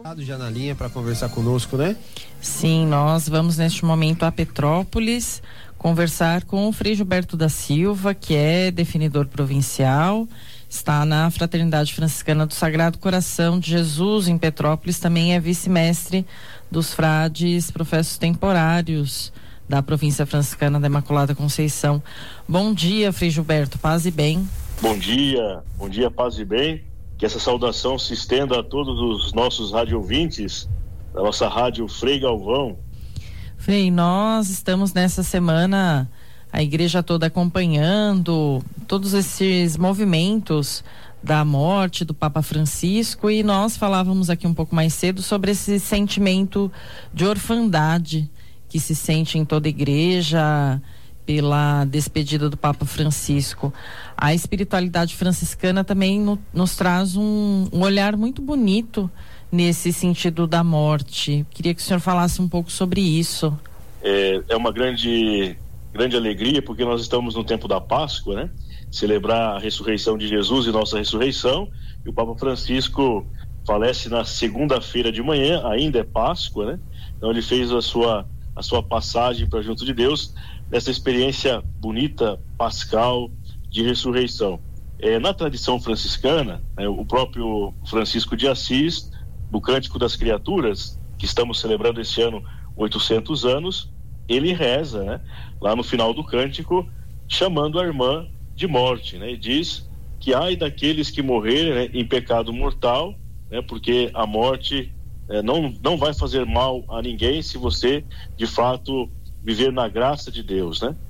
Já na linha para conversar conosco, né? Sim, nós vamos neste momento a Petrópolis conversar com o Frei Gilberto da Silva, que é definidor provincial, está na Fraternidade Franciscana do Sagrado Coração de Jesus em Petrópolis, também é vice-mestre dos frades professos temporários da província franciscana da Imaculada Conceição. Bom dia, Frei Gilberto, paz e bem. Bom dia, paz e bem. Que essa saudação se estenda a todos os nossos radiovintes da nossa rádio Frei Galvão. Frei, nós estamos nessa semana, a igreja toda acompanhando todos esses movimentos da morte do Papa Francisco, e nós falávamos aqui um pouco mais cedo sobre esse sentimento de orfandade que se sente em toda a igreja pela despedida do Papa Francisco. A espiritualidade franciscana também nos traz um olhar muito bonito nesse sentido da morte. Queria que o senhor falasse um pouco sobre isso. É uma grande alegria, porque nós estamos no tempo da Páscoa, né? Celebrar a ressurreição de Jesus e nossa ressurreição, e o Papa Francisco falece na segunda-feira de manhã, ainda é Páscoa, né? Então ele fez a sua passagem para junto de Deus, nessa experiência bonita, pascal, de ressurreição. Na tradição franciscana, o próprio Francisco de Assis, do Cântico das Criaturas, que estamos celebrando este ano 800 anos, ele reza, né, lá no final do cântico, chamando a irmã de morte, né, e diz que ai daqueles que morrerem, né, em pecado mortal, né, porque a morte não vai fazer mal a ninguém se você, de fato, viver na graça de Deus, né?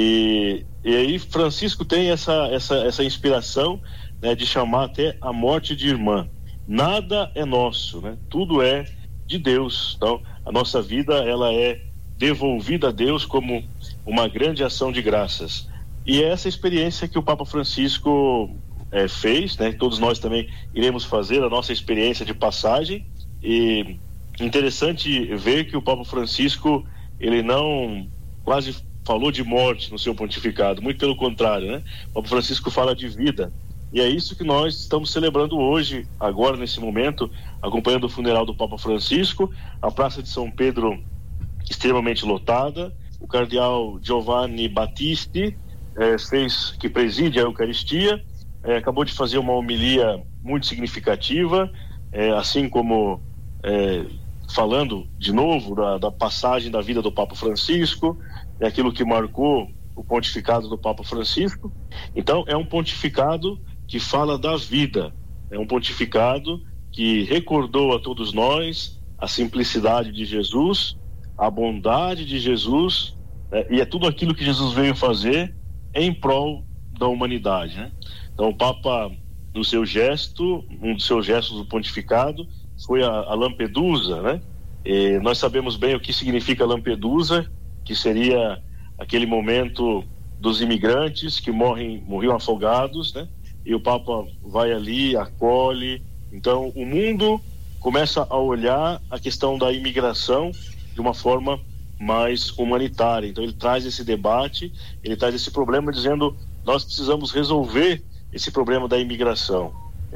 E aí Francisco tem essa inspiração, né, de chamar até a morte de irmã. Nada é nosso, né? Tudo é de Deus. Então, a nossa vida, ela é devolvida a Deus como uma grande ação de graças. E é essa experiência que o Papa Francisco fez, né? Todos nós também iremos fazer a nossa experiência de passagem. E interessante ver que o Papa Francisco, ele não quase falou de morte no seu pontificado, muito pelo contrário, né? O Papa Francisco fala de vida, e é isso que nós estamos celebrando hoje, agora nesse momento, acompanhando o funeral do Papa Francisco, a Praça de São Pedro extremamente lotada, o cardeal Giovanni Battisti que preside a Eucaristia, acabou de fazer uma homilia muito significativa, assim como falando de novo da passagem da vida do Papa Francisco, aquilo que marcou o pontificado do Papa Francisco. Então é um pontificado que fala da vida, é um pontificado que recordou a todos nós a simplicidade de Jesus, a bondade de Jesus, e é tudo aquilo que Jesus veio fazer em prol da humanidade, né? Então o Papa, no seu gesto, um dos seus gestos do pontificado foi a Lampedusa, né? E nós sabemos bem o que significa Lampedusa, que seria aquele momento dos imigrantes que morriam afogados, né? E o Papa vai ali, acolhe. Então o mundo começa a olhar a questão da imigração de uma forma mais humanitária. Então ele traz esse debate, ele traz esse problema, dizendo: nós precisamos resolver esse problema da imigração.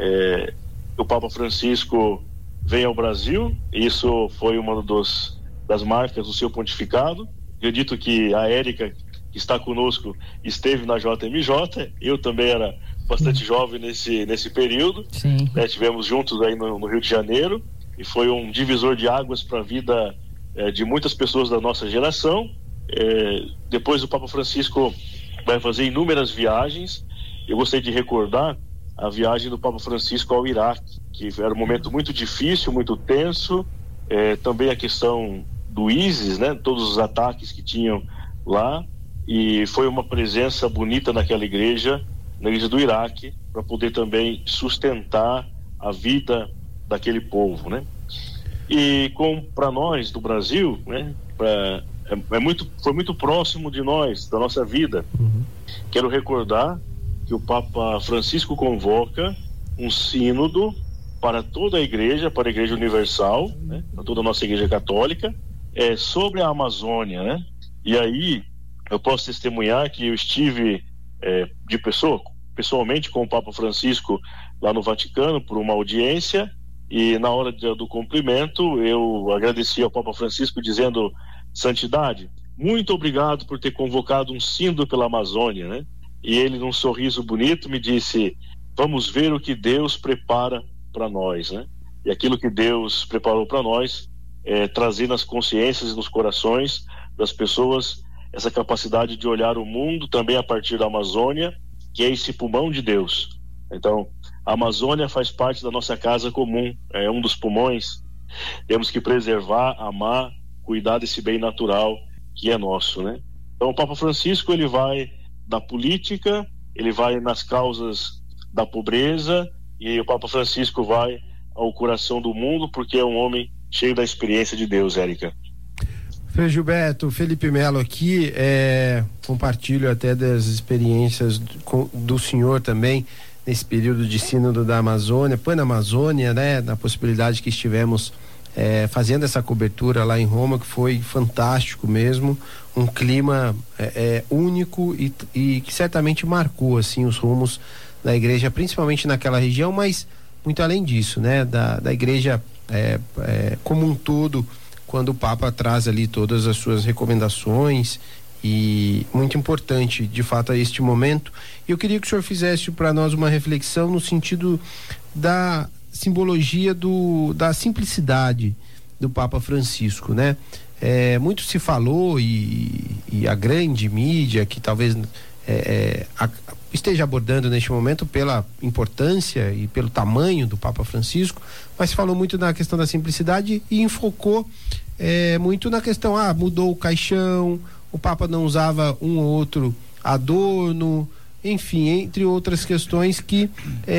O Papa Francisco vem ao Brasil, isso foi uma das marcas do seu pontificado. Acredito que a Érica, que está conosco, esteve na JMJ, eu também era bastante jovem nesse período. Sim. Tivemos juntos aí no Rio de Janeiro, e foi um divisor de águas para a vida de muitas pessoas da nossa geração. Depois o Papa Francisco vai fazer inúmeras viagens. Eu gostaria de recordar a viagem do Papa Francisco ao Iraque, que era um momento muito difícil, muito tenso, também a questão do ISIS, né? Todos os ataques que tinham lá, e foi uma presença bonita naquela igreja, na igreja do Iraque, para poder também sustentar a vida daquele povo, né? E para nós do Brasil, né? Foi muito próximo de nós, da nossa vida. Quero recordar que o Papa Francisco convoca um sínodo para toda a igreja, para a Igreja Universal, né, para toda a nossa Igreja Católica, sobre a Amazônia, né? E aí eu posso testemunhar que eu estive pessoalmente com o Papa Francisco lá no Vaticano por uma audiência, E na hora do cumprimento, eu agradeci ao Papa Francisco dizendo: Santidade, muito obrigado por ter convocado um sínodo pela Amazônia, né? E ele, num sorriso bonito, me disse: vamos ver o que Deus prepara para nós, né? E aquilo que Deus preparou para nós é trazer nas consciências e nos corações das pessoas essa capacidade de olhar o mundo também a partir da Amazônia, que é esse pulmão de Deus. Então, a Amazônia faz parte da nossa casa comum, é um dos pulmões. Temos que preservar, amar, cuidar desse bem natural que é nosso, né? Então, o Papa Francisco, ele vai na política, ele vai nas causas da pobreza, e o Papa Francisco vai ao coração do mundo, porque é um homem cheio da experiência de Deus, Érica. Frei Gilberto, Felipe Melo aqui, compartilho até das experiências do senhor também, nesse período de sínodo da Amazônia, Panamazônia, né? Na possibilidade que estivemos fazendo essa cobertura lá em Roma, que foi fantástico mesmo, um clima único e que certamente marcou assim os rumos da igreja, principalmente naquela região, mas muito além disso, né? Da igreja como um todo, quando o Papa traz ali todas as suas recomendações, e muito importante de fato este momento. Eu queria que o senhor fizesse para nós uma reflexão no sentido da simbologia da simplicidade do Papa Francisco, né? Muito se falou e a grande mídia que talvez esteja abordando neste momento pela importância e pelo tamanho do Papa Francisco, mas falou muito na questão da simplicidade e enfocou muito na questão, mudou o caixão, o Papa não usava um ou outro adorno, enfim, entre outras questões que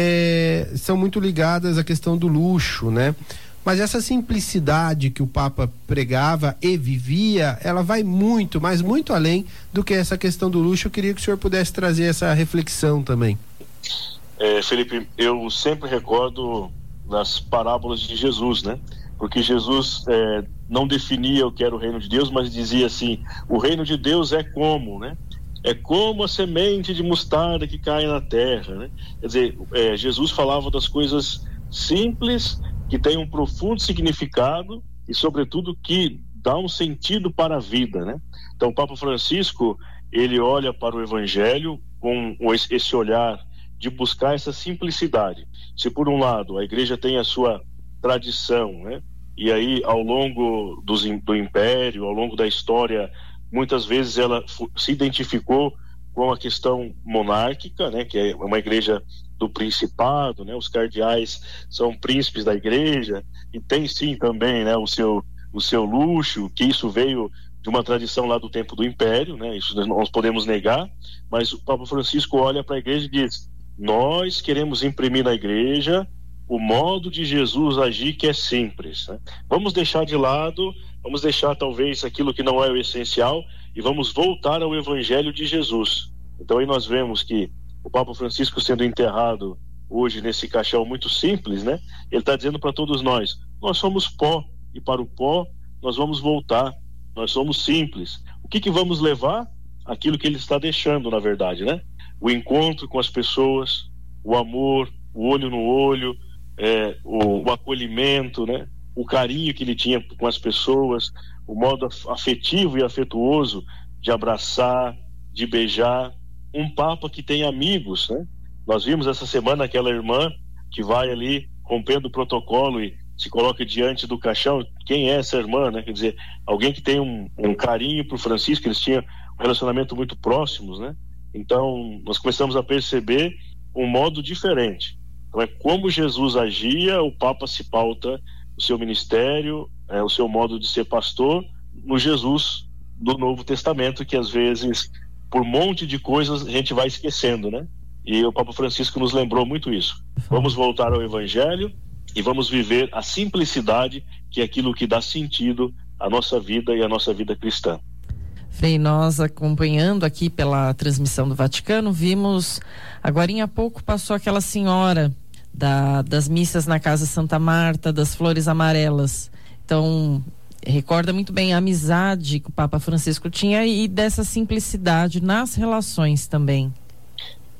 são muito ligadas à questão do luxo, né? Mas essa simplicidade que o Papa pregava e vivia, ela vai muito, mas muito além do que essa questão do luxo. Eu queria que o senhor pudesse trazer essa reflexão também. Felipe, eu sempre recordo das parábolas de Jesus, né? Porque Jesus não definia o que era o reino de Deus, mas dizia assim: o reino de Deus é como, né? É como a semente de mostarda que cai na terra, né? Quer dizer, Jesus falava das coisas simples, que tem um profundo significado e, sobretudo, que dá um sentido para a vida, né? Então, o Papa Francisco, ele olha para o Evangelho com esse olhar de buscar essa simplicidade. Se, por um lado, a Igreja tem a sua tradição, né? E aí, ao longo do Império, ao longo da história, muitas vezes ela se identificou com a questão monárquica, né? Que é uma igreja do principado, né? Os cardeais são príncipes da igreja, e tem sim também, né, o seu luxo, que isso veio de uma tradição lá do tempo do Império, né? Isso nós podemos negar, mas o Papa Francisco olha para a igreja e diz: nós queremos imprimir na igreja o modo de Jesus agir, que é simples, né? Vamos deixar de lado, vamos deixar talvez aquilo que não é o essencial e vamos voltar ao Evangelho de Jesus. Então aí nós vemos que o Papa Francisco sendo enterrado hoje nesse caixão muito simples, né? Ele está dizendo para todos nós somos pó, e para o pó nós vamos voltar, nós somos simples. O que vamos levar? Aquilo que ele está deixando, na verdade, né? O encontro com as pessoas, o amor, o olho no olho, o acolhimento, né? O carinho que ele tinha com as pessoas, o modo afetivo e afetuoso de abraçar, de beijar. Um Papa que tem amigos, né? Nós vimos essa semana aquela irmã que vai ali rompendo o protocolo e se coloca diante do caixão. Quem é essa irmã, né? Quer dizer, alguém que tem um carinho por Francisco. Eles tinham um relacionamento muito próximos, né? Então nós começamos a perceber um modo diferente. Então é como Jesus agia. O Papa se pauta o seu ministério, o seu modo de ser pastor no Jesus do Novo Testamento, que às vezes, por um monte de coisas, a gente vai esquecendo, né? E o Papa Francisco nos lembrou muito isso. Vamos voltar ao Evangelho e vamos viver a simplicidade, que é aquilo que dá sentido à nossa vida e à nossa vida cristã. Frei, nós acompanhando aqui pela transmissão do Vaticano, vimos, agorinha há pouco passou aquela senhora das missas na Casa Santa Marta, das flores amarelas. Então, recorda muito bem a amizade que o Papa Francisco tinha e dessa simplicidade nas relações também.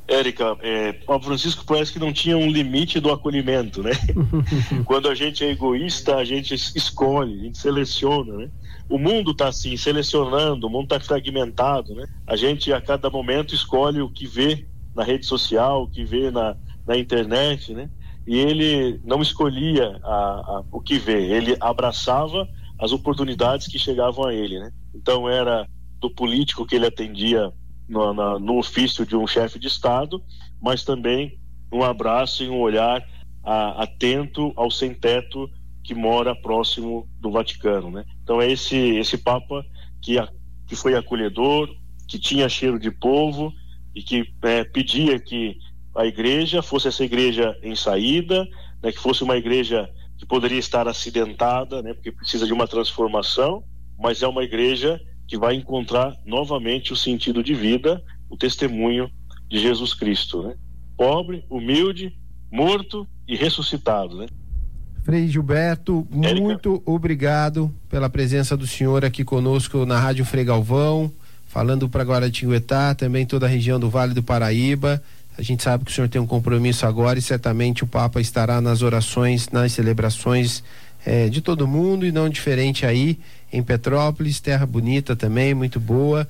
Érica, Papa Francisco parece que não tinha um limite do acolhimento, né? Quando a gente é egoísta, a gente escolhe, a gente seleciona, né? O mundo está assim, selecionando, o mundo está fragmentado, né? A gente a cada momento escolhe o que vê na rede social, o que vê na internet, né? E ele não escolhia o que vê, ele abraçava as oportunidades que chegavam a ele, né? Então era do político que ele atendia no ofício de um chefe de Estado, mas também um abraço e um olhar atento ao sem-teto que mora próximo do Vaticano, né? Então é esse Papa que foi acolhedor, que tinha cheiro de povo e que pedia que a igreja fosse essa igreja em saída, né? Que fosse uma igreja que poderia estar acidentada, né? Porque precisa de uma transformação, mas é uma igreja que vai encontrar novamente o sentido de vida, o testemunho de Jesus Cristo, né? Pobre, humilde, morto e ressuscitado, né? Frei Gilberto, Érica, muito obrigado pela presença do senhor aqui conosco na Rádio Frei Galvão, falando para Guaratinguetá, também toda a região do Vale do Paraíba. A gente sabe que o senhor tem um compromisso agora e certamente o Papa estará nas orações, nas celebrações de todo mundo, e não diferente aí em Petrópolis, terra bonita também, muito boa,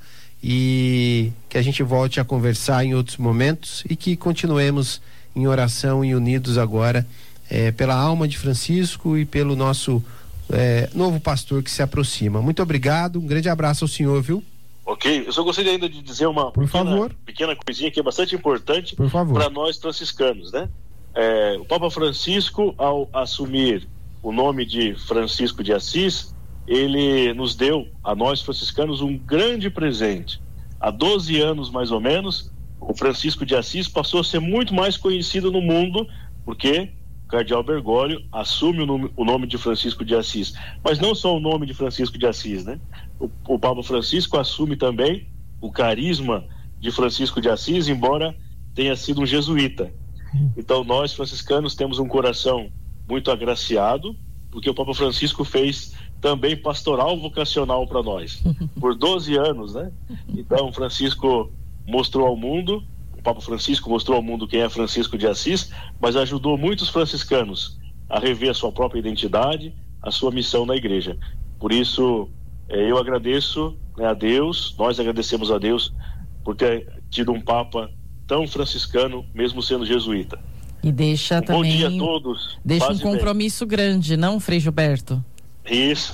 e que a gente volte a conversar em outros momentos e que continuemos em oração e unidos agora pela alma de Francisco e pelo nosso novo pastor que se aproxima. Muito obrigado, um grande abraço ao senhor, viu? Ok, eu só gostaria ainda de dizer uma pequena coisinha que é bastante importante para nós franciscanos, né? O Papa Francisco, ao assumir o nome de Francisco de Assis, ele nos deu, a nós franciscanos, um grande presente. Há 12 anos, mais ou menos, o Francisco de Assis passou a ser muito mais conhecido no mundo, porque o cardeal Bergoglio assume o nome de Francisco de Assis. Mas não só o nome de Francisco de Assis, né? O Papa Francisco assume também o carisma de Francisco de Assis, embora tenha sido um jesuíta. Então nós franciscanos temos um coração muito agraciado, porque o Papa Francisco fez também pastoral vocacional para nós, por 12 anos, né? Então Francisco mostrou ao mundo, o Papa Francisco mostrou ao mundo quem é Francisco de Assis, mas ajudou muitos franciscanos a rever a sua própria identidade, a sua missão na igreja. Por isso, eu agradeço, né, a Deus, nós agradecemos a Deus por ter tido um Papa tão franciscano, mesmo sendo jesuíta. E deixa também, bom dia a todos. Deixa um compromisso grande, não, Frei Gilberto? Isso.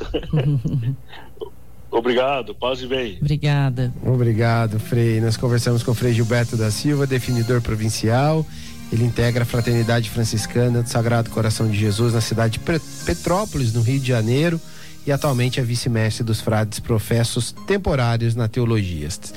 Obrigado, paz e bem. Obrigada. Obrigado, Frei. Nós conversamos com o Frei Gilberto da Silva, definidor provincial. Ele integra a Fraternidade Franciscana do Sagrado Coração de Jesus na cidade de Petrópolis, no Rio de Janeiro, e atualmente é vice-mestre dos frades professos temporários na teologia.